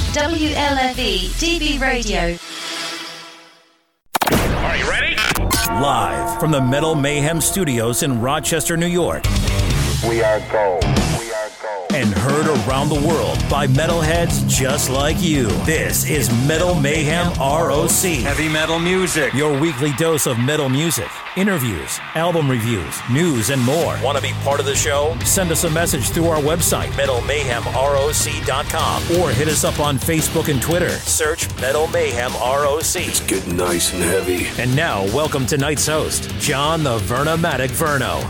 WLFE DB Radio. Are you ready? Live from the Metal Mayhem Studios in Rochester, New York. We are gold. And heard around the world by metalheads just like you. This is Metal Mayhem ROC. Heavy metal music. Your weekly dose of metal music, interviews, album reviews, news, and more. Want to be part of the show? Send us a message through our website, metalmayhemroc.com, or hit us up on Facebook and Twitter. Search Metal Mayhem ROC. It's getting nice and heavy. And now, welcome tonight's host, John the Vernomatic Verno.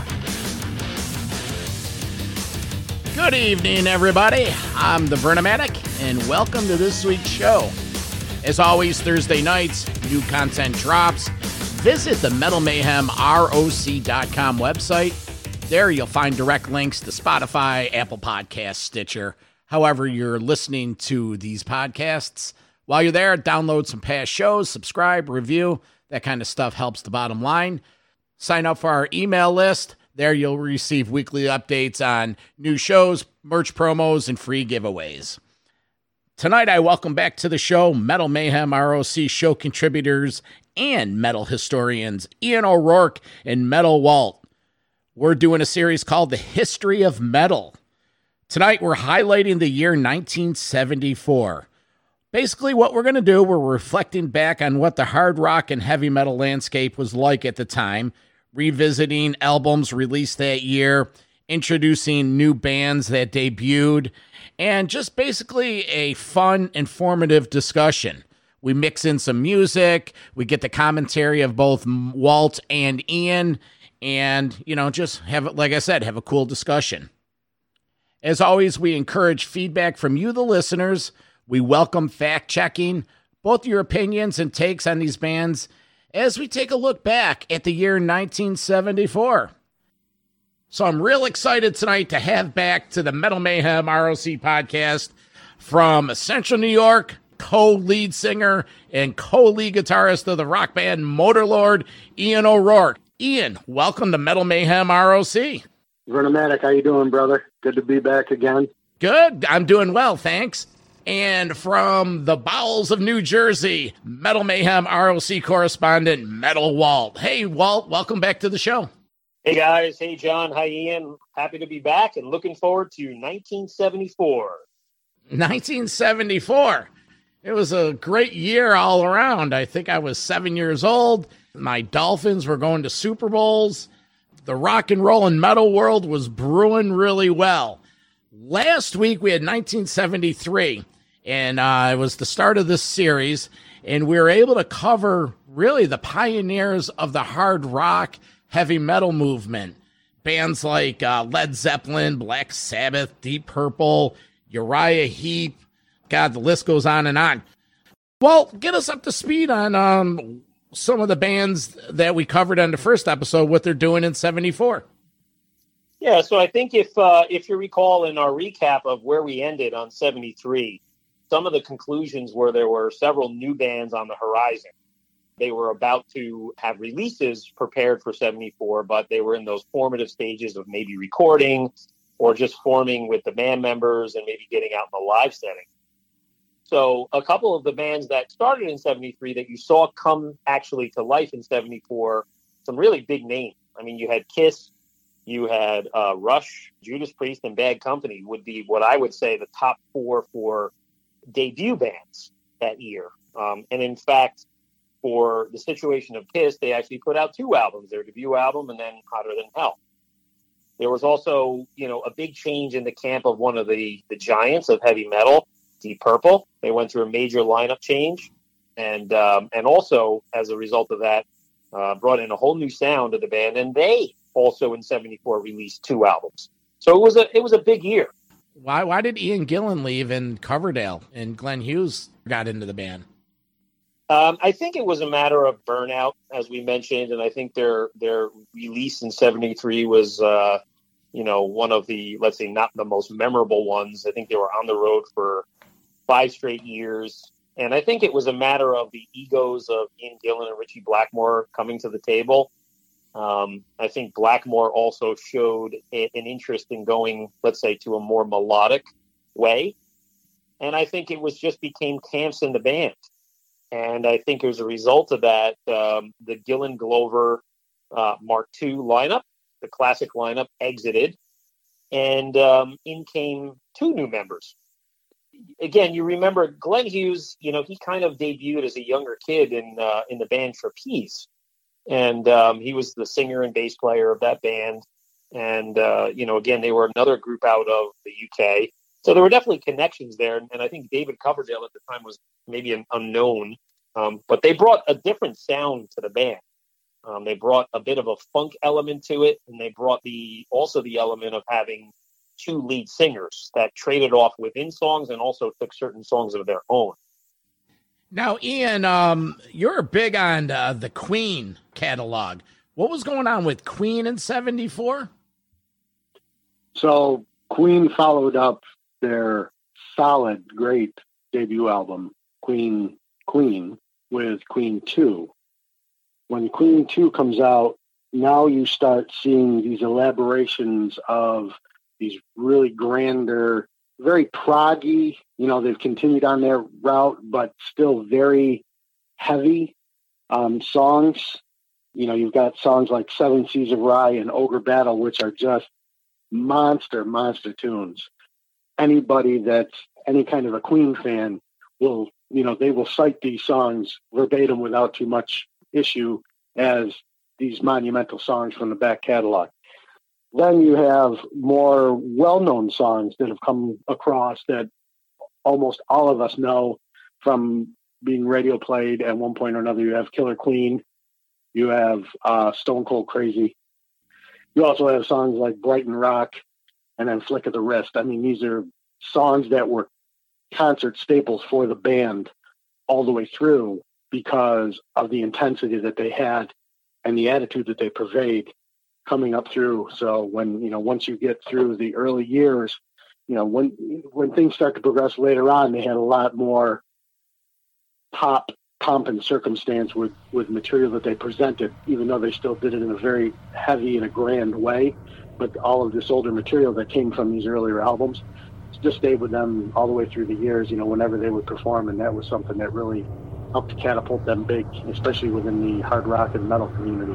Good evening, everybody. I'm the Vernomatic, and welcome to this week's show. As always, Thursday nights, new content drops. Visit the metalmayhemroc.com website. There you'll find direct links to Spotify, Apple Podcasts, Stitcher, however you're listening to these podcasts. While you're there, download some past shows, subscribe, review. That kind of stuff helps the bottom line. Sign up for our email list. There you'll receive weekly updates on new shows, merch promos, and free giveaways. Tonight I welcome back to the show Metal Mayhem ROC show contributors and metal historians Ian O'Rourke and Metal Walt. We're doing a series called The History of Metal. Tonight we're highlighting the year 1974. Basically what we're going to do, we're reflecting back on what the hard rock and heavy metal landscape was like at the time, revisiting albums released that year, introducing new bands that debuted, and just basically a fun, informative discussion. We mix in some music, we get the commentary of both Walt and Ian, and, just have, like I said, have a cool discussion. As always, we encourage feedback from you, the listeners. We welcome fact-checking, both your opinions and takes on these bands, as we take a look back at the year 1974. So I'm real excited tonight to have back to the Metal Mayhem ROC podcast from Central New York, co-lead singer and co-lead guitarist of the rock band Motorlord, Ian O'Rourke. Ian, welcome to Metal Mayhem ROC. Vernomatic, how you doing, brother? Good to be back again. Good. I'm doing well, thanks. And from the bowels of New Jersey, Metal Mayhem ROC correspondent, Metal Walt. Hey, Walt, welcome back to the show. Hey, guys. Hey, John. Hi, Ian. Happy to be back and looking forward to 1974. 1974. It was a great year all around. I think I was 7 years old. My Dolphins were going to Super Bowls. The rock and roll and metal world was brewing really well. Last week, we had 1973, and it was the start of this series, and we were able to cover really the pioneers of the hard rock, heavy metal movement. Bands like Led Zeppelin, Black Sabbath, Deep Purple, Uriah Heep. God, the list goes on and on. Well, get us up to speed on some of the bands that we covered on the first episode, what they're doing in 74. Yeah, so I think if you recall in our recap of where we ended on 73, some of the conclusions were there were several new bands on the horizon. They were about to have releases prepared for 74, but they were in those formative stages of maybe recording or just forming with the band members and maybe getting out in the live setting. So a couple of the bands that started in 73 that you saw come actually to life in 74, some really big names. I mean, you had Kiss, you had Rush, Judas Priest, and Bad Company would be what I would say the top four for debut bands that year. And in fact, for the situation of Kiss, they actually put out two albums, their debut album and then Hotter Than Hell. There was also, a big change in the camp of one of the giants of heavy metal, Deep Purple. They went through a major lineup change. And also, as a result of that, brought in a whole new sound to the band. And they also in 74 released two albums. So it was a big year. Why did Ian Gillan leave and Coverdale and Glenn Hughes got into the band? I think it was a matter of burnout, as we mentioned, and I think their release in 73 was one of the, let's say, not the most memorable ones. I think they were on the road for 5 straight years. And I think it was a matter of the egos of Ian Gillan and Richie Blackmore coming to the table. I think Blackmore also showed an interest in going, let's say, to a more melodic way. And I think it was just became camps in the band. And I think as a result of that, the Gillen Glover Mark II lineup, the classic lineup, exited. And in came 2 new members. Again, you remember Glenn Hughes, he kind of debuted as a younger kid in the band Trapeze. And he was the singer and bass player of that band. And, again, they were another group out of the UK. So there were definitely connections there. And I think David Coverdale at the time was maybe an unknown. But they brought a different sound to the band. They brought a bit of a funk element to it. And they brought also the element of having 2 lead singers that traded off within songs and also took certain songs of their own. Now, Ian, you're big on the Queen catalog. What was going on with Queen in 74? So Queen followed up their solid, great debut album, Queen, with Queen 2. When Queen 2 comes out, now you start seeing these elaborations of these really grander, very proggy, they've continued on their route, but still very heavy songs. You've got songs like 7 Seas of Rye and Ogre Battle, which are just monster tunes. Anybody that's any kind of a Queen fan will, they will cite these songs verbatim without too much issue as these monumental songs from the back catalog. Then you have more well-known songs that have come across that almost all of us know from being radio played at one point or another. You have Killer Queen. You have Stone Cold Crazy. You also have songs like Brighton Rock and then Flick of the Wrist. I mean, these are songs that were concert staples for the band all the way through because of the intensity that they had and the attitude that they purveyed coming up through. So when, once you get through the early years, when things start to progress later on, they had a lot more pomp and circumstance with material that they presented, even though they still did it in a very heavy and a grand way. But all of this older material that came from these earlier albums just stayed with them all the way through the years, whenever they would perform. And that was something that really helped to catapult them big, especially within the hard rock and metal community.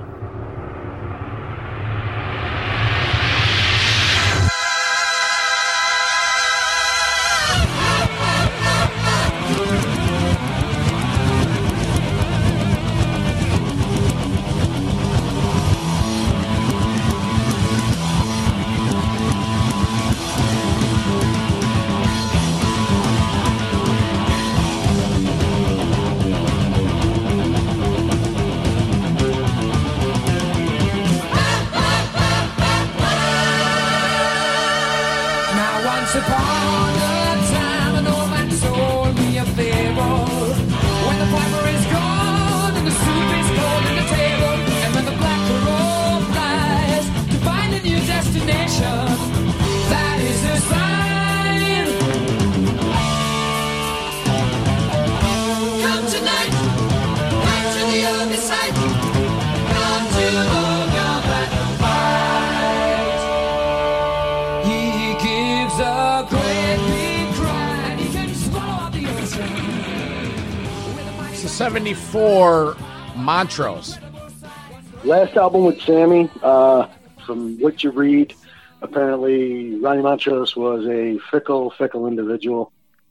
So 74 Montrose. Last album with Sammy, from what you read, apparently Ronnie Montrose was a fickle individual.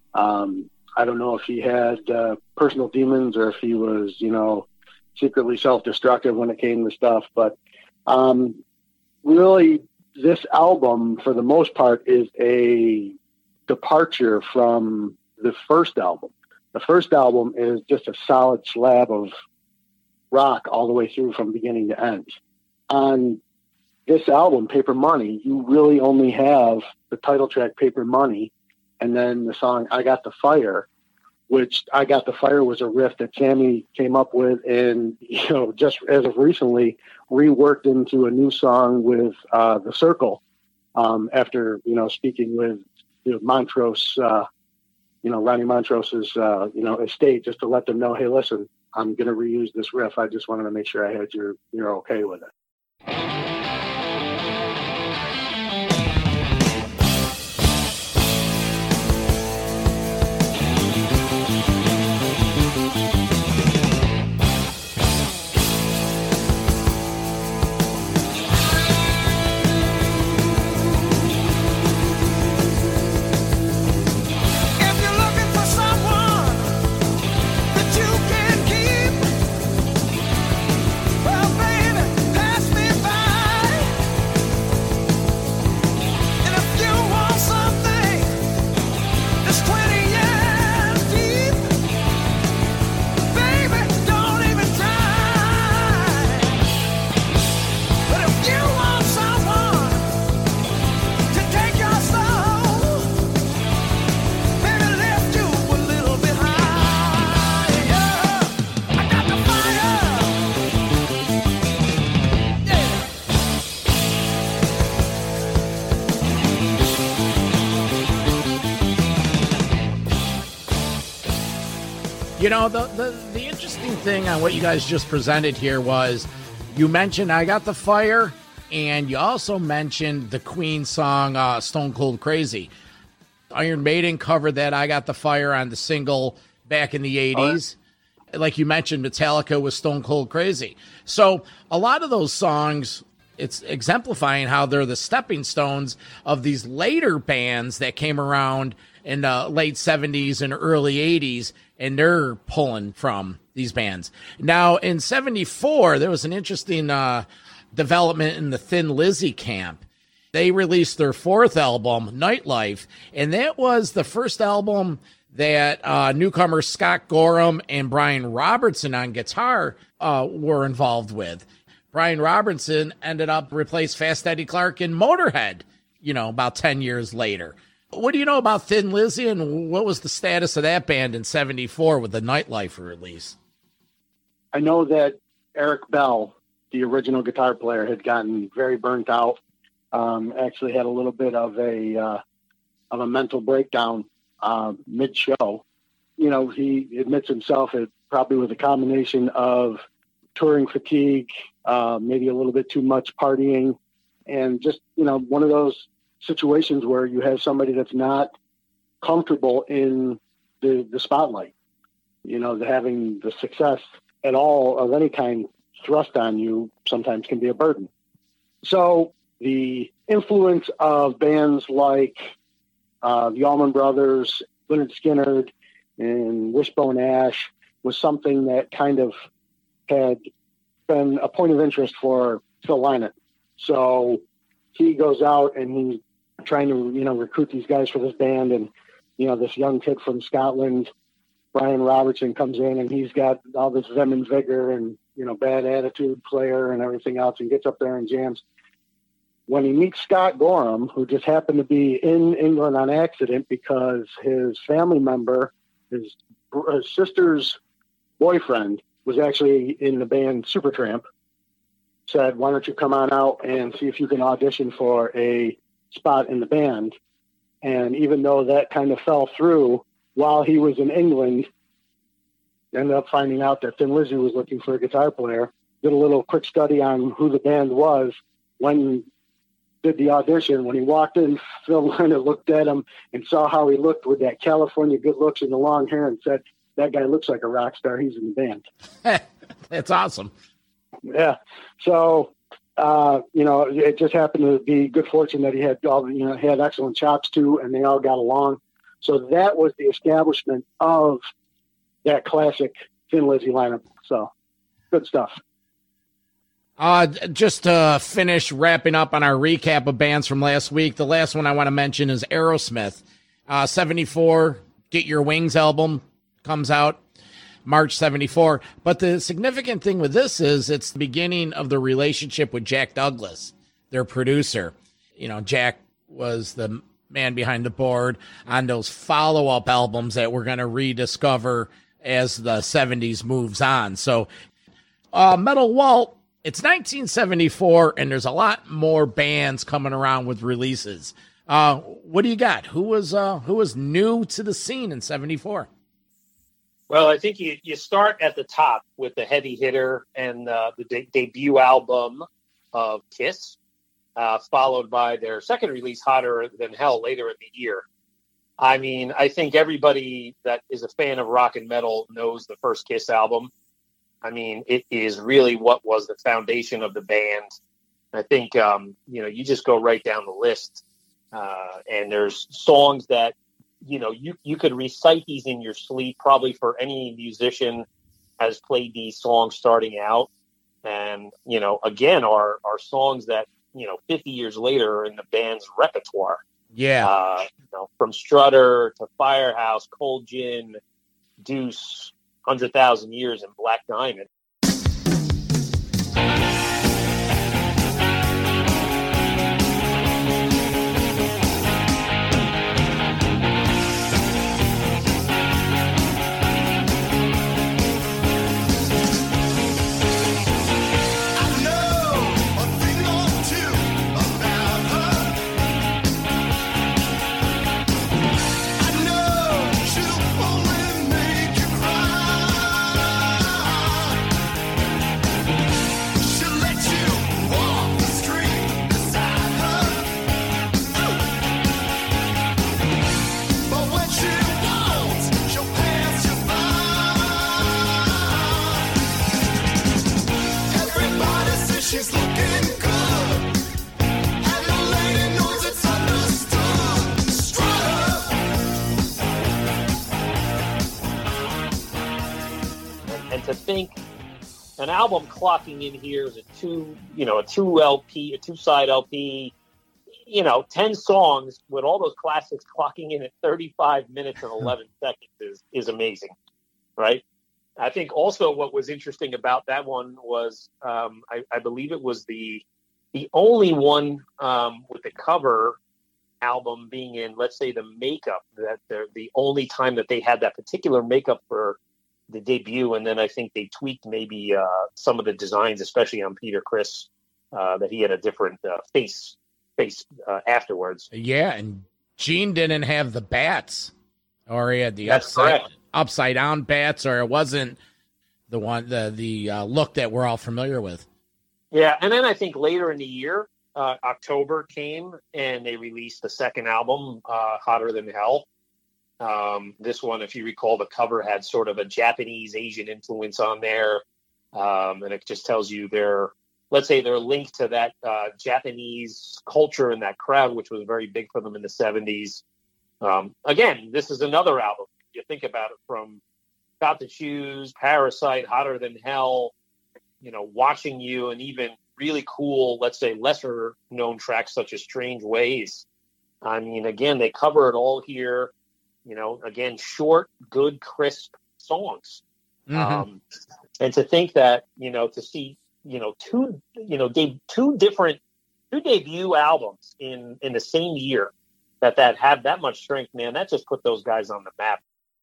I don't know if he had personal demons or if he was, secretly self-destructive when it came to stuff. But really, this album, for the most part, is a departure from the first album. The first album is just a solid slab of rock all the way through from beginning to end. On this album, Paper Money, you really only have the title track, Paper Money, and then the song I Got the Fire, which I Got the Fire was a riff that Sammy came up with and, just as of recently reworked into a new song with The Circle after, speaking with Montrose, Ronnie Montrose's, estate, just to let them know, hey, listen, I'm going to reuse this riff. I just wanted to make sure I had you're okay with it. You know, the interesting thing on what you guys just presented here was you mentioned I Got the Fire, and you also mentioned the Queen song Stone Cold Crazy. Iron Maiden covered that I Got the Fire on the single back in the 80s. Like you mentioned, Metallica was Stone Cold Crazy. So a lot of those songs, it's exemplifying how they're the stepping stones of these later bands that came around in the late 70s and early 80s, and they're pulling from these bands. Now, in 74, there was an interesting development in the Thin Lizzy camp. They released their fourth album, Nightlife, and that was the first album that newcomers Scott Gorham and Brian Robertson on guitar were involved with. Brian Robertson ended up replaced Fast Eddie Clarke in Motorhead, about 10 years later. What do you know about Thin Lizzy, and what was the status of that band in 74 with the Nightlife release? I know that Eric Bell, the original guitar player, had gotten very burnt out. Actually had a little bit of a mental breakdown mid-show. He admits himself it probably was a combination of touring fatigue, maybe a little bit too much partying, and just, one of those situations where you have somebody that's not comfortable in the spotlight. Having the success at all of any kind thrust on you sometimes can be a burden. So the influence of bands like the Allman Brothers, Lynyrd Skynyrd, and Wishbone Ash was something that kind of had been a point of interest for Phil Lynott. So he goes out and he's trying to, recruit these guys for this band. And, this young kid from Scotland, Brian Robertson, comes in and he's got all this vim and vigor and, bad attitude player and everything else, and gets up there and jams. When he meets Scott Gorham, who just happened to be in England on accident because his family member, his sister's boyfriend, was actually in the band Supertramp, said, why don't you come on out and see if you can audition for a spot in the band? And even though that kind of fell through while he was in England, ended up finding out that Thin Lizzy was looking for a guitar player, did a little quick study on who the band was. When did the audition, when he walked in, Phil Lynott looked at him and saw how he looked with that California good looks and the long hair and said, that guy looks like a rock star. He's in the band. That's awesome. Yeah. So, it just happened to be good fortune that he had had excellent chops too, and they all got along. So that was the establishment of that classic Thin Lizzy lineup. So good stuff. Just to finish wrapping up on our recap of bands from last week, the last one I want to mention is Aerosmith. 74, Get Your Wings album comes out March 74. But the significant thing with this is it's the beginning of the relationship with Jack Douglas, their producer. Jack was the man behind the board on those follow-up albums that we're going to rediscover as the 70s moves on. So Metal Walt, it's 1974, and there's a lot more bands coming around with releases. What do you got? Who was new to the scene in 74? Well, I think you start at the top with the heavy hitter and the debut album of Kiss, followed by their second release, Hotter Than Hell, later in the year. I mean, I think everybody that is a fan of rock and metal knows the first Kiss album. I mean, it is really what was the foundation of the band. I think, you just go right down the list. And there's songs that, you could recite these in your sleep. Probably for any musician has played these songs starting out. And, again, are songs that, 50 years later are in the band's repertoire. Yeah. From Strutter to Firehouse, Cold Gin, Deuce, 100,000 Years, and Black Diamond. Cry. to think an album clocking in here is a two-side LP, 10 songs with all those classics clocking in at 35 minutes and 11 seconds is amazing, right? I think also what was interesting about that one was I believe it was the only one with the cover album being in, let's say, the makeup, that the only time that they had that particular makeup for the debut. And then I think they tweaked maybe some of the designs, especially on Peter Criss, that he had a different face afterwards. Yeah, and Gene didn't have the bats, or he had the upside down bats, or it wasn't the one the look that we're all familiar with. Yeah, and then I think later in the year, October came and they released the second album, Hotter Than Hell. This one, if you recall, the cover had sort of a Japanese Asian influence on there, and it just tells you they're linked to that Japanese culture and that crowd, which was very big for them in the 70s. Again, this is another album. You think about it, from Got to Choose, Parasite, Hotter Than Hell, Watching You, and even really cool, let's say, lesser known tracks such as Strange Ways. I mean, again, they cover it all here. Again, short, good, crisp songs. Mm-hmm. And to think that, to see, two debut albums in the same year that have that much strength, man, that just put those guys on the map.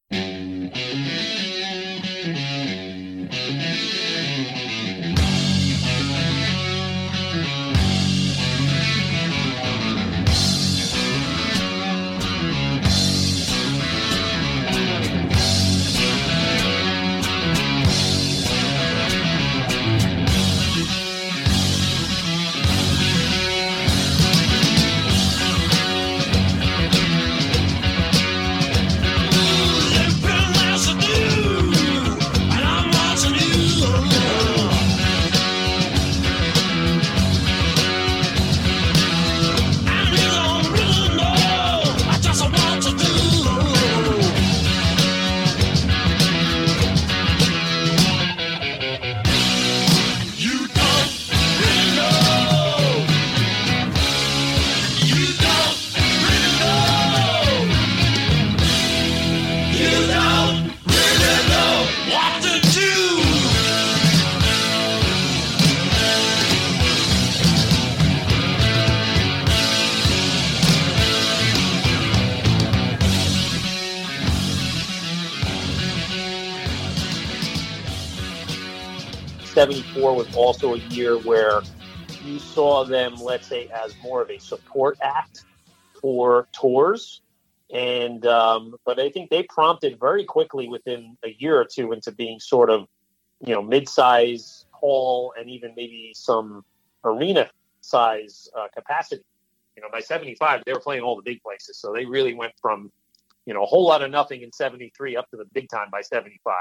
74 was also a year where you saw them, let's say, as more of a support act for tours. And but I think they prompted very quickly within a year or two into being sort of, you know, mid-size hall and even maybe some arena size capacity. You know, by 75, they were playing all the big places. So they really went from, you know, a whole lot of nothing in 73 up to the big time by 75.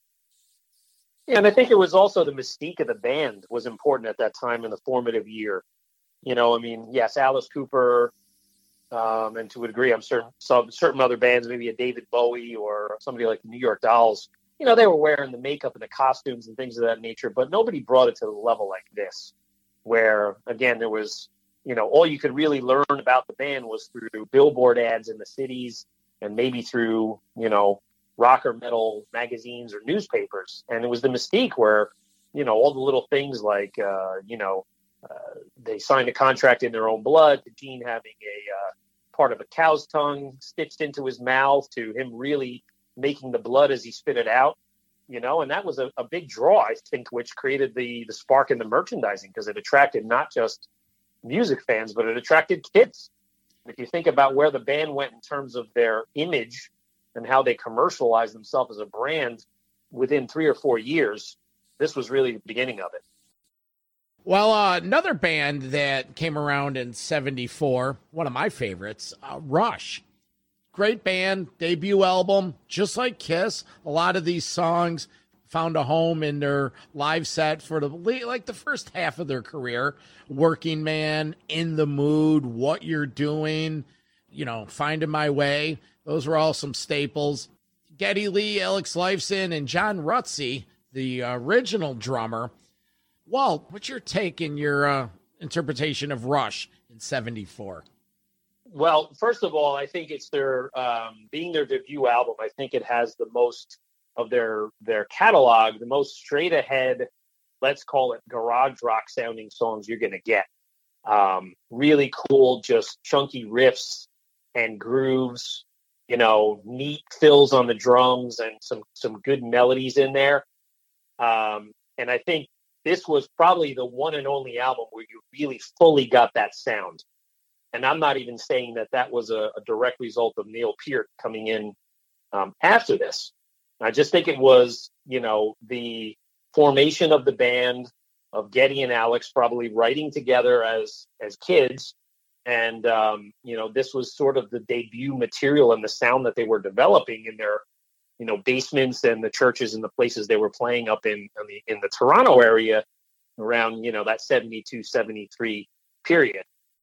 And I think it was also the mystique of the band was important at that time in the formative year. You know, I mean, yes, Alice Cooper, and to a degree, I'm certain certain other bands, maybe a David Bowie or somebody like the New York Dolls, you know, they were wearing the makeup and the costumes and things of that nature, but nobody brought it to the level like this, where, again, there was, you know, all you could really learn about the band was through billboard ads in the cities and maybe through, you know, rock or metal magazines or newspapers. And it was the mystique where, you know, all the little things like, you know, they signed a contract in their own blood, to Gene having a part of a cow's tongue stitched into his mouth, to him really making the blood as he spit it out, you know, and that was a big draw, I think, which created the spark in the merchandising, because it attracted not just music fans, but it attracted kids. If you think about where the band went in terms of their image and how they commercialized themselves as a brand within 3 or 4 years, this was really the beginning of it. Well, another band that came around in 74, one of my favorites, Rush. Great band, debut album, just like Kiss. A lot of these songs found a home in their live set for the first half of their career. Working Man, In the Mood, What You're Doing, you know, Finding My Way. Those were all some staples. Geddy Lee, Alex Lifeson, and John Rutsey the original drummer. Walt, what's your take in your interpretation of Rush in 74? Well, first of all, I think it's their being their debut album. I think it has the most of their catalog, the most straight ahead, let's call it garage rock sounding songs you're going to get. Really cool, just chunky riffs and grooves, neat fills on the drums and some good melodies in there. And I think this was probably the one and only album where you really fully got that sound. And I'm not even saying that was a direct result of Neil Peart coming in after this. I just think it was, the formation of the band, of Geddy and Alex probably writing together as kids. And, this was sort of the debut material and the sound that they were developing in their, basements and the churches and the places they were playing up in the Toronto area around, that 72, 73 period.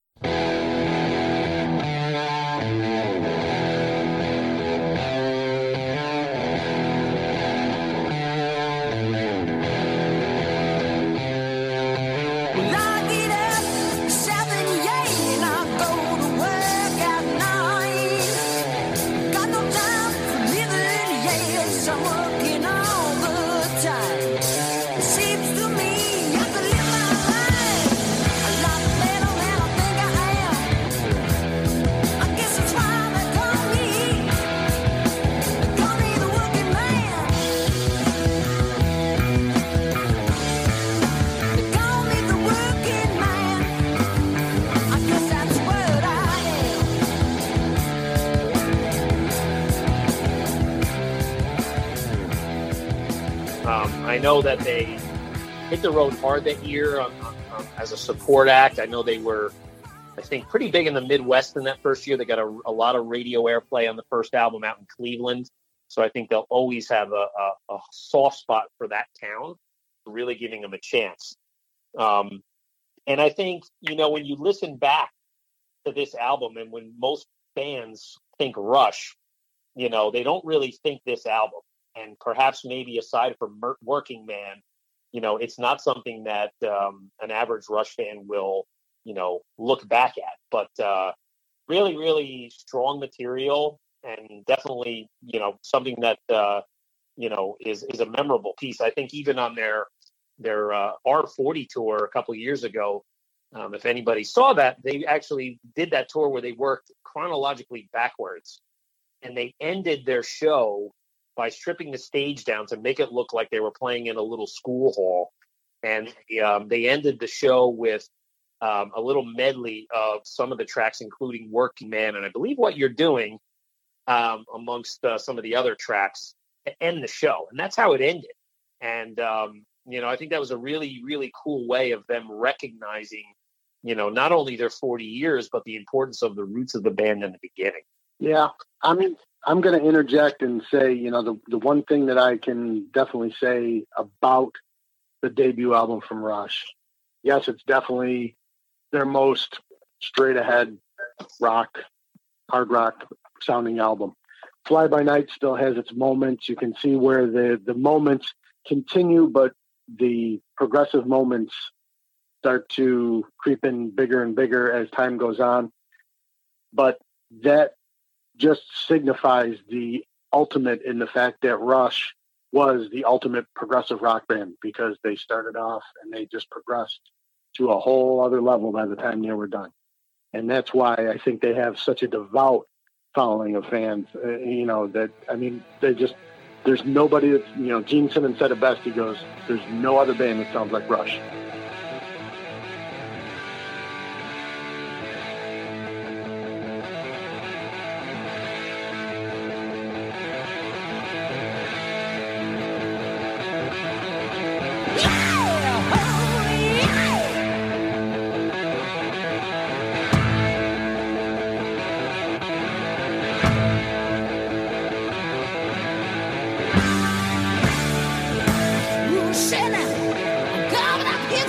I know that they hit the road hard that year as a support act. I know they were, I think, pretty big in the Midwest in that first year. They got a lot of radio airplay on the first album out in Cleveland. So I think they'll always have a soft spot for that town, really giving them a chance. And I think, when you listen back to this album and when most fans think Rush, they don't really think this album. And perhaps maybe aside from Working Man, it's not something that an average Rush fan will, look back at. But really, really strong material and definitely, something that, is a memorable piece. I think even on their R40 tour a couple of years ago, if anybody saw that, they actually did that tour where they worked chronologically backwards. And they ended their show by stripping the stage down to make it look like they were playing in a little school hall. And they ended the show with a little medley of some of the tracks, including Working Man, and I believe What You're Doing, amongst some of the other tracks to end the show. And that's how it ended. And, I think that was a really, really cool way of them recognizing, not only their 40 years, but the importance of the roots of the band in the beginning. Yeah. I mean, I'm going to interject and say, the one thing that I can definitely say about the debut album from Rush, yes, it's definitely their most straight ahead hard rock sounding album. Fly By Night still has its moments. You can see where the moments continue, but the progressive moments start to creep in bigger and bigger as time goes on. But that just signifies the ultimate in the fact that Rush was the ultimate progressive rock band, because they started off and they just progressed to a whole other level by the time they were done. And that's why I think they have such a devout following of fans, there's nobody that's, Gene Simmons said it best. He goes, there's no other band that sounds like Rush. Shannon, I'm coming up here.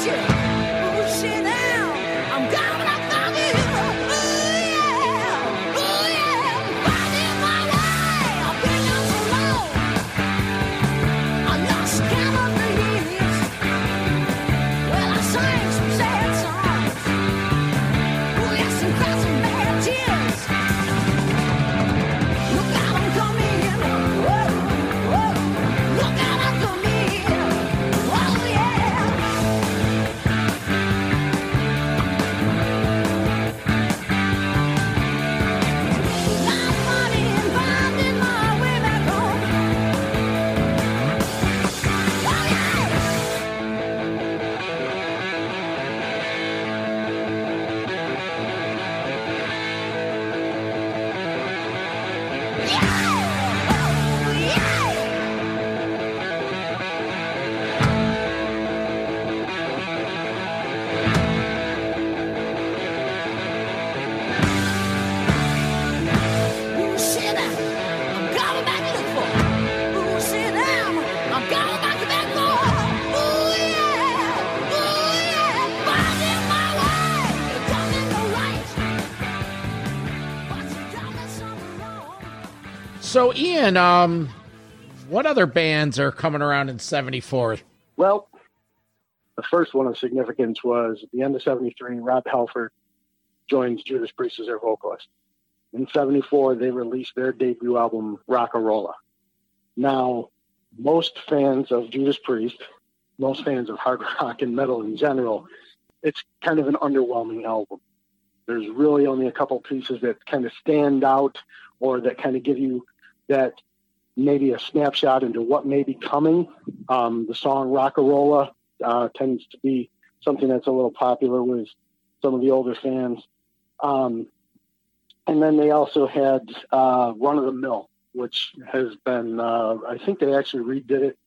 So, Ian, what other bands are coming around in 74? Well, the first one of significance was at the end of 73, Rob Halford joins Judas Priest as their vocalist. In 74, they released their debut album, Rock-A-Rolla. Now, most fans of Judas Priest, most fans of hard rock and metal in general, it's kind of an underwhelming album. There's really only a couple pieces that kind of stand out or that kind of give you that maybe a snapshot into what may be coming. The song Rock-A-Rolla tends to be something that's a little popular with some of the older fans. And then they also had Run of the Mill, which has been, I think they actually redid it.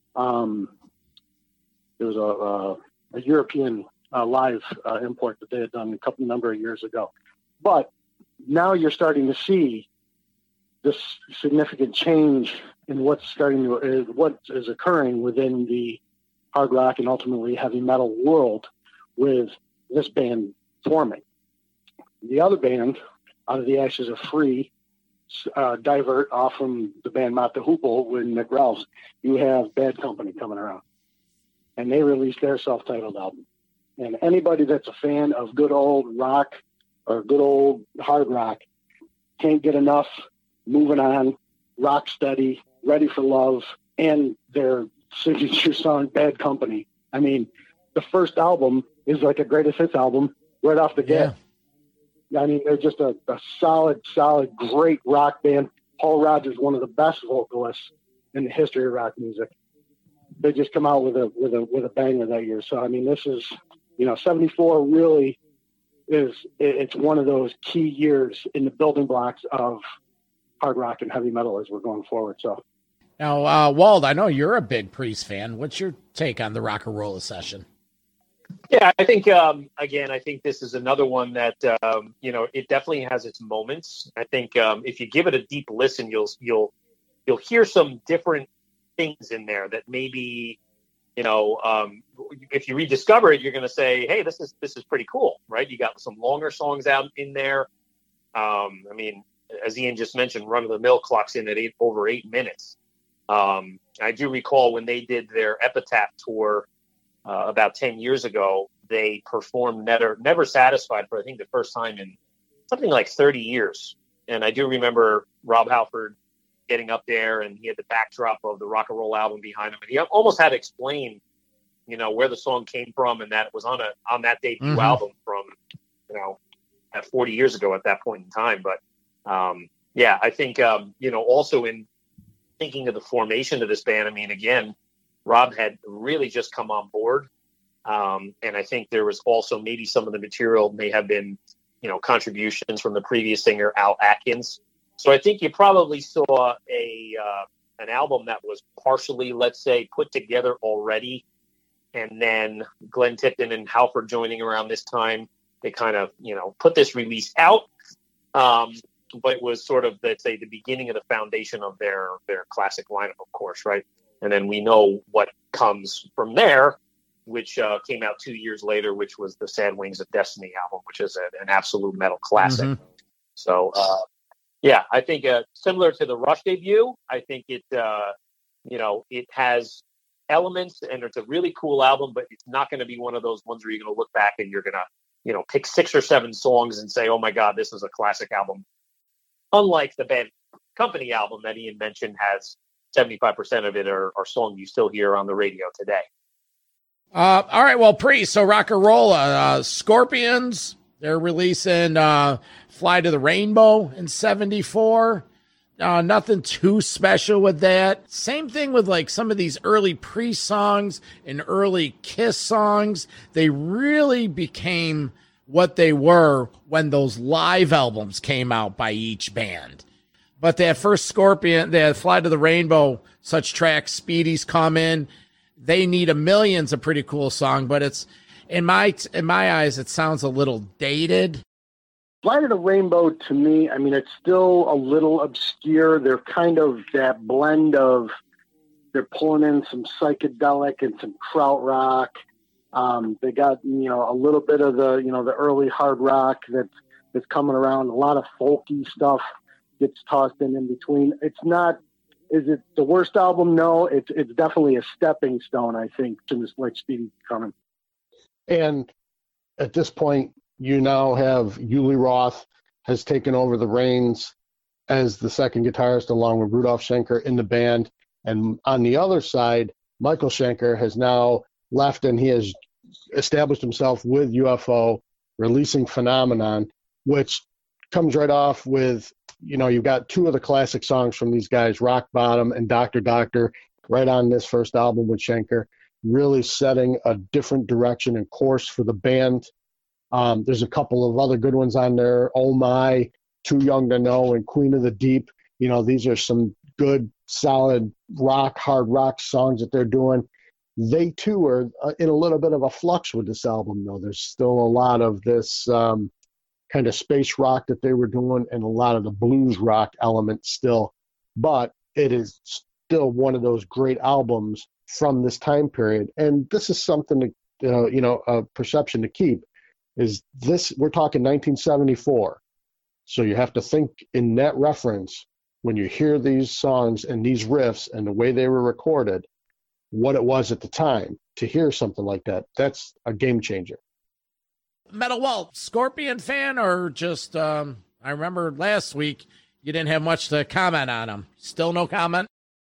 There was a European live import that they had done a number of years ago. But now you're starting to see this significant change in what is occurring within the hard rock and ultimately heavy metal world with this band forming. The other band, Out of the Ashes of Free, divert off from the band Mott the Hoople with Nick Ralphs. You have Bad Company coming around, and they released their self-titled album. And anybody that's a fan of good old rock or good old hard rock can't get enough. Moving On, Rock Steady, Ready for Love, and their signature song, Bad Company. I mean, the first album is like a greatest hits album right off the get. Yeah. I mean, they're just a solid, great rock band. Paul Rodgers, one of the best vocalists in the history of rock music. They just come out with a banger that year. So, I mean, this is, 74 really it's one of those key years in the building blocks of hard rock and heavy metal as we're going forward. So now, Wald, I know you're a big Priest fan. What's your take on the Rock-A-Rolla session? Yeah, I think, again, I think this is another one that, it definitely has its moments. I think if you give it a deep listen, you'll hear some different things in there that maybe, if you rediscover it, you're going to say, hey, this is pretty cool, right? You got some longer songs out in there. I mean, as Ian just mentioned, Run of the Mill clocks in at over 8 minutes. I do recall when they did their Epitaph tour about 10 years ago, they performed Never Satisfied for, I think, the first time in something like 30 years. And I do remember Rob Halford getting up there, and he had the backdrop of the Rock-A-Rolla album behind him. And he almost had to explain, where the song came from and that it was on that debut album from, at 40 years ago at that point in time. But, I think, also in thinking of the formation of this band, I mean, again, Rob had really just come on board. And I think there was also maybe some of the material may have been, contributions from the previous singer, Al Atkins. So I think you probably saw an album that was partially, let's say, put together already. And then Glenn Tipton and Halford joining around this time, they kind of, put this release out. But it was sort of, let's say, the beginning of the foundation of their classic lineup, of course, right? And then we know what comes from there, which came out 2 years later, which was the Sad Wings of Destiny album, which is an absolute metal classic. Mm-hmm. So, I think similar to the Rush debut, I think it has elements, and it's a really cool album, but it's not going to be one of those ones where you're going to look back and you're going to, pick 6 or 7 songs and say, oh my God, this is a classic album. Unlike the Bad Company album that Ian mentioned has 75% of it are songs you still hear on the radio today. All right, well, Priest, so Rock-A-Rolla, Scorpions, they're releasing Fly to the Rainbow in 74. Nothing too special with that. Same thing with like some of these early Priest songs and early Kiss songs. They really became what they were when those live albums came out by each band. But that first Scorpion, that Fly to the Rainbow, such tracks, Speedy's Come In, They Need a Million's a pretty cool song, but it's in my eyes, it sounds a little dated. Fly to the Rainbow, to me, I mean, it's still a little obscure. They're kind of that blend of, they're pulling in some psychedelic and some krautrock. They got, a little bit of the, the early hard rock that's coming around, a lot of folky stuff. gets tossed in between. It's not. Is it the worst album? No, it's definitely a stepping stone, I think, to this, like Speedy coming. And at this point, you now have Uli Roth has taken over the reins as the second guitarist along with Rudolf Schenker in the band. And on the other side, Michael Schenker has now left and he has established himself with UFO, releasing Phenomenon, which comes right off with, you've got two of the classic songs from these guys, Rock Bottom and Dr. Doctor, right on this first album with Schenker, really setting a different direction and course for the band. There's a couple of other good ones on there, Oh My, Too Young to Know, and Queen of the Deep. These are some good, solid hard rock songs that they're doing. They, too, are in a little bit of a flux with this album, though. There's still a lot of this kind of space rock that they were doing and a lot of the blues rock elements still. But it is still one of those great albums from this time period. And this is something to, a perception to keep, is this, we're talking 1974. So you have to think in that reference when you hear these songs and these riffs and the way they were recorded, what it was at the time to hear something like that. That's a game changer. Metal Walt, Scorpion fan, or just, I remember last week you didn't have much to comment on them. Still no comment?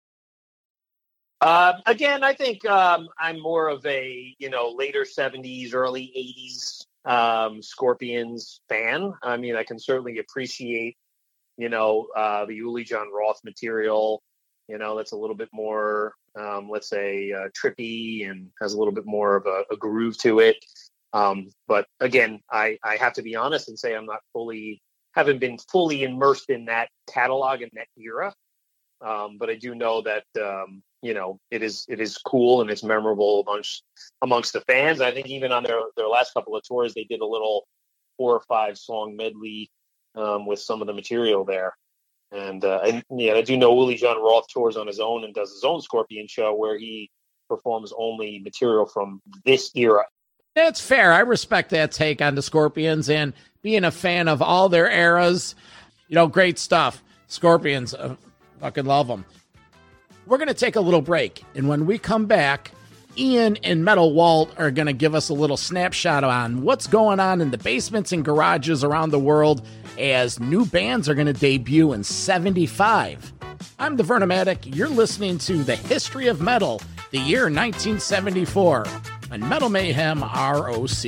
Again, I think I'm more of a, later 70s, early 80s Scorpions fan. I mean, I can certainly appreciate, the Uli Jon Roth material, that's a little bit more, let's say, trippy and has a little bit more of a groove to it. But again, I have to be honest and say haven't been fully immersed in that catalog and that era. But I do know that, it is cool and it's memorable amongst the fans. I think even on their last couple of tours, they did a little 4 or 5 song medley with some of the material there. And I do know Uli Jon Roth tours on his own and does his own Scorpion show where he performs only material from this era. That's fair. I respect that take on the Scorpions, and being a fan of all their eras, great stuff. Scorpions, fucking love them. We're going to take a little break, and when we come back, Ian and Metal Walt are going to give us a little snapshot on what's going on in the basements and garages around the world as new bands are going to debut in 75. I'm the Vernomatic. You're listening to The History of Metal, the year 1974, on Metal Mayhem ROC.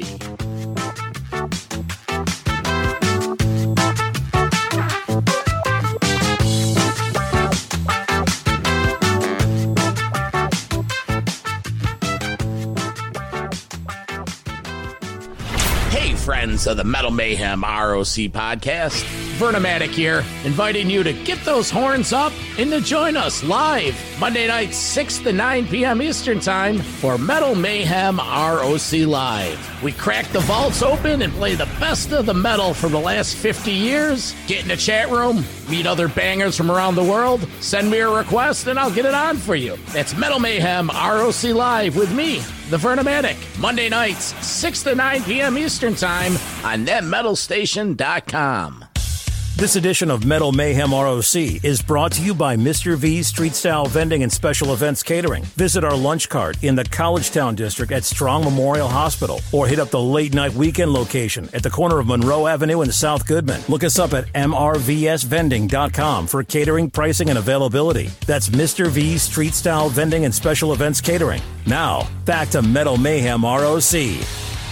Friends of the Metal Mayhem ROC podcast, Vernomatic here, inviting you to get those horns up and to join us live Monday nights 6 to 9 p.m. Eastern Time for Metal Mayhem ROC Live. We crack the vaults open and play the best of the metal from the last 50 years. Get in the chat room, meet other bangers from around the world, send me a request and I'll get it on for you. That's Metal Mayhem ROC Live with me, the Vernomatic, Monday nights, 6 to 9 p.m. Eastern Time on ThatMetalStation.com. This edition of Metal Mayhem ROC is brought to you by Mr. V's Street Style Vending and Special Events Catering. Visit our lunch cart in the Collegetown District at Strong Memorial Hospital, or hit up the late night weekend location at the corner of Monroe Avenue and South Goodman. Look us up at mrvsvending.com for catering, pricing, and availability. That's Mr. V's Street Style Vending and Special Events Catering. Now, back to Metal Mayhem ROC.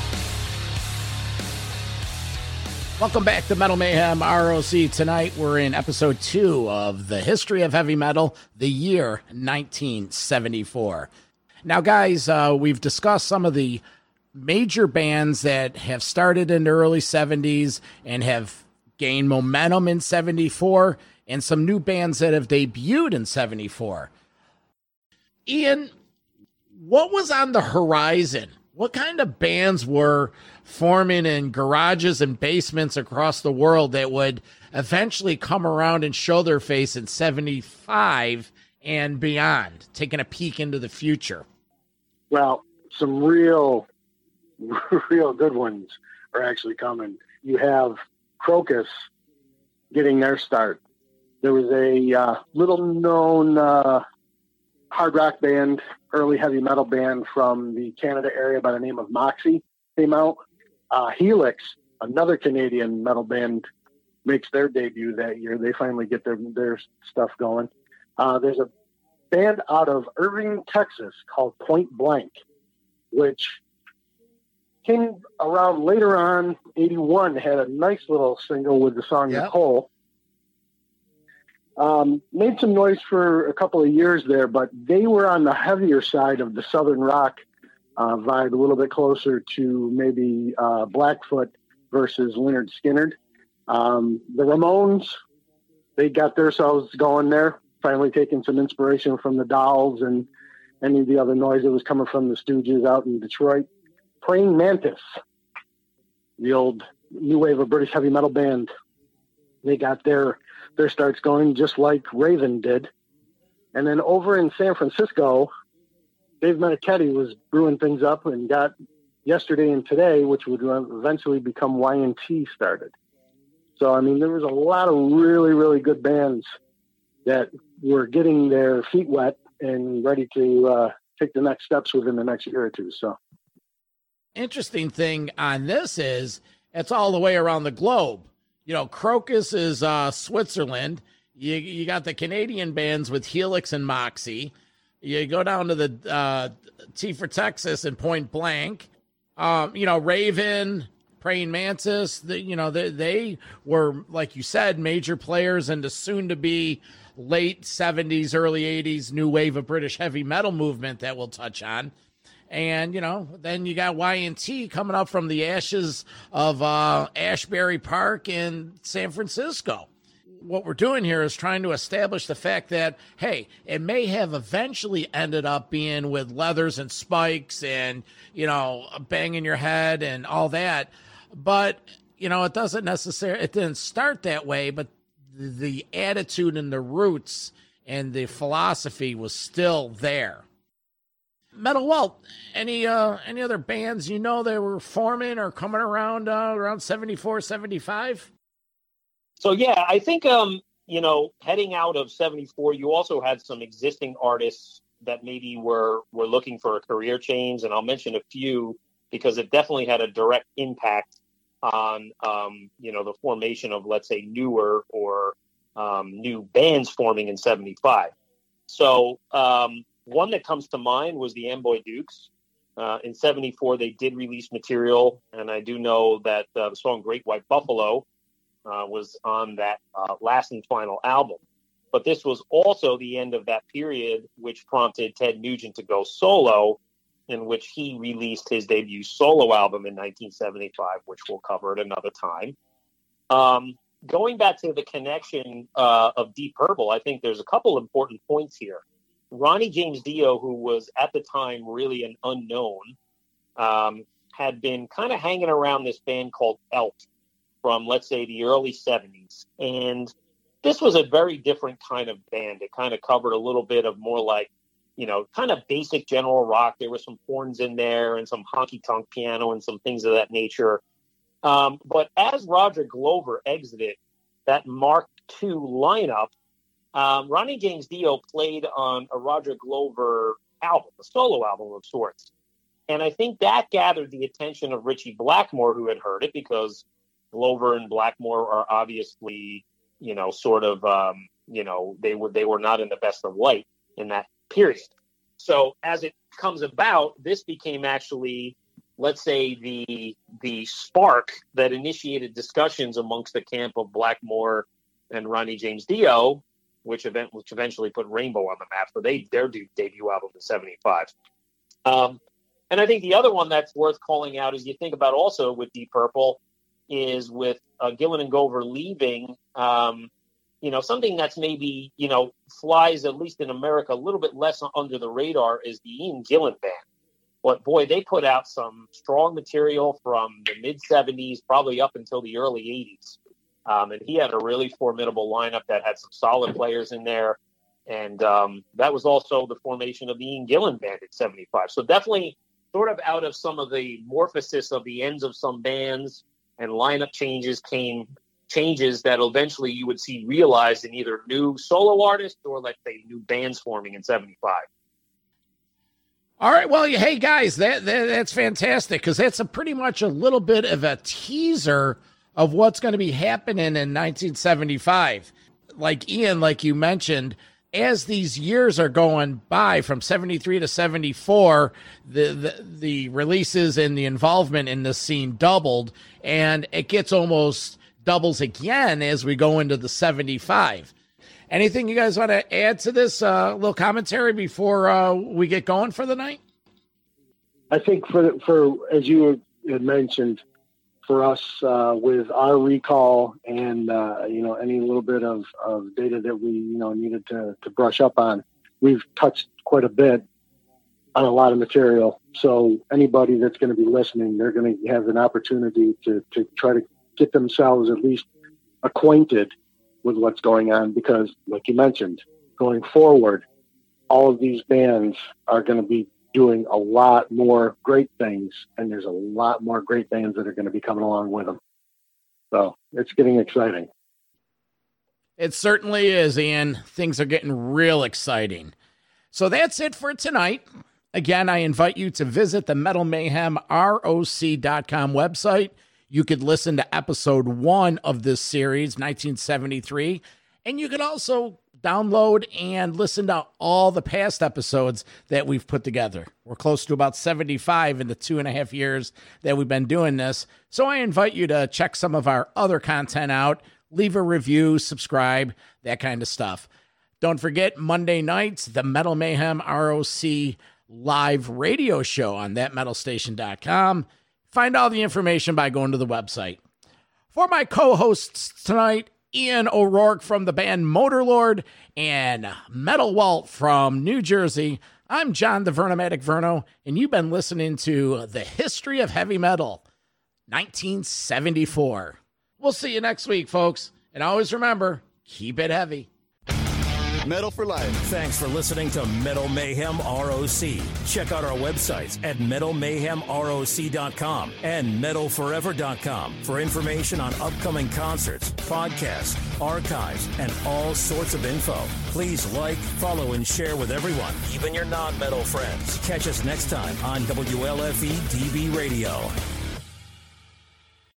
Welcome back to Metal Mayhem ROC. Tonight we're in episode 2 of The History of Heavy Metal, the year 1974. Now, guys, we've discussed some of the major bands that have started in the early 70s and have gained momentum in 74, and some new bands that have debuted in 74. Ian, what was on the horizon? What kind of bands were forming in garages and basements across the world that would eventually come around and show their face in 75 and beyond, taking a peek into the future? Well, some real good ones are actually coming. You have Crocus getting their start There was a little-known hard rock band, early heavy metal band from the Canada area by the name of Moxie came out. Helix, another Canadian metal band, makes their debut that year. They finally get their stuff going. There's a band out of Irving, Texas called Point Blank, which came around later on. 81 had a nice little single with the song Nicole. Made some noise for a couple of years there, but they were on the heavier side of the Southern rock vibe, a little bit closer to maybe Blackfoot versus Lynyrd Skynyrd. The Ramones, they got themselves going there, finally taking some inspiration from the Dolls and any of the other noise that was coming from the Stooges out in Detroit. Praying Mantis, the old new wave of British heavy metal band, they got their starts going just like Raven did. And then over in San Francisco, Dave Meniketti was brewing things up and got Yesterday and Today, which would eventually become Y&T, started. So, I mean, there was a lot of really, really good bands that were getting their feet wet and ready to take the next steps within the next year or two. So, interesting thing on this is it's all the way around the globe. You know, Crocus is Switzerland. You got the Canadian bands with Helix and Moxie. You go down to the T for Texas and Point Blank. Raven, Praying Mantis. They were, like you said, major players in the soon-to-be late 70s, early 80s new wave of British heavy metal movement that we'll touch on. And, then you got Y&T coming up from the ashes of Ashbury Park in San Francisco. What we're doing here is trying to establish the fact that, hey, it may have eventually ended up being with leathers and spikes and, banging your head and all that. But, it didn't start that way, but the attitude and the roots and the philosophy was still there. Metal Walt, any other bands that were forming or coming around 74, 75? So, yeah, I think, heading out of 74, you also had some existing artists that maybe were looking for a career change. And I'll mention a few because it definitely had a direct impact on, the formation of, let's say, newer or new bands forming in 75. So, one that comes to mind was the Amboy Dukes. In 74, they did release material, and I do know that the song Great White Buffalo was on that last and final album. But this was also the end of that period, which prompted Ted Nugent to go solo, in which he released his debut solo album in 1975, which we'll cover at another time. Going back to the connection of Deep Purple, I think there's a couple important points here. Ronnie James Dio, who was at the time really an unknown, had been kind of hanging around this band called Elk from, let's say, the early 70s. And this was a very different kind of band. It kind of covered a little bit of more like, kind of basic general rock. There were some horns in there and some honky-tonk piano and some things of that nature. But as Roger Glover exited that Mark II lineup, Ronnie James Dio played on a Roger Glover album, a solo album of sorts. And I think that gathered the attention of Ritchie Blackmore, who had heard it, because Glover and Blackmore are obviously, they were not in the best of light in that period. So as it comes about, this became actually, let's say, the spark that initiated discussions amongst the camp of Blackmore and Ronnie James Dio, which eventually put Rainbow on the map for their debut album in 75. And I think the other one that's worth calling out is you think about also with Deep Purple is with Gillan and Gover leaving, something that's maybe, flies, at least in America, a little bit less under the radar is the Ian Gillan Band. But boy, they put out some strong material from the mid-70s, probably up until the early 80s. And he had a really formidable lineup that had some solid players in there. And that was also the formation of the Ian Gillan Band in 75. So definitely sort of out of some of the morphosis of the ends of some bands and lineup changes came changes that eventually you would see realized in either new solo artists or, let's say, new bands forming in 75. All right. Well, hey, guys, that's fantastic, because that's pretty much a little bit of a teaser of what's going to be happening in 1975. Like Ian, like you mentioned, as these years are going by from 73 to 74, the releases and the involvement in the scene doubled, and it gets almost doubles again as we go into the 75. Anything you guys want to add to this little commentary before we get going for the night? I think for as you had mentioned, for us with our recall and any little bit of data that we needed to brush up on, we've touched quite a bit on a lot of material. So anybody that's going to be listening, they're going to have an opportunity to try to get themselves at least acquainted with what's going on, because like you mentioned, going forward, all of these bands are going to be doing a lot more great things, and there's a lot more great bands that are going to be coming along with them. So it's getting exciting. It certainly is, Ian. Things are getting real exciting. So that's it for tonight. Again, I invite you to visit the Metal Mayhem ROC.com website. You could listen to episode 1 of this series, 1973, and you could also download and listen to all the past episodes that we've put together. We're close to about 75 in the 2.5 years that we've been doing this. So I invite you to check some of our other content out, leave a review, subscribe, that kind of stuff. Don't forget, Monday nights, the Metal Mayhem ROC live radio show on thatmetalstation.com. Find all the information by going to the website. For my co-hosts tonight, Ian O'Rourke from the band Motorlord and Metal Walt from New Jersey, I'm John the Vernomatic Verno, and you've been listening to The History of Heavy Metal, 1974. We'll see you next week, folks. And always remember, keep it heavy. Metal for life. Thanks for listening to Metal Mayhem ROC. Check out our websites at metalmayhemroc.com and metalforever.com for information on upcoming concerts, podcasts, archives, and all sorts of info. Please like, follow, and share with everyone, even your non-metal friends. Catch us next time on WLFE DB Radio.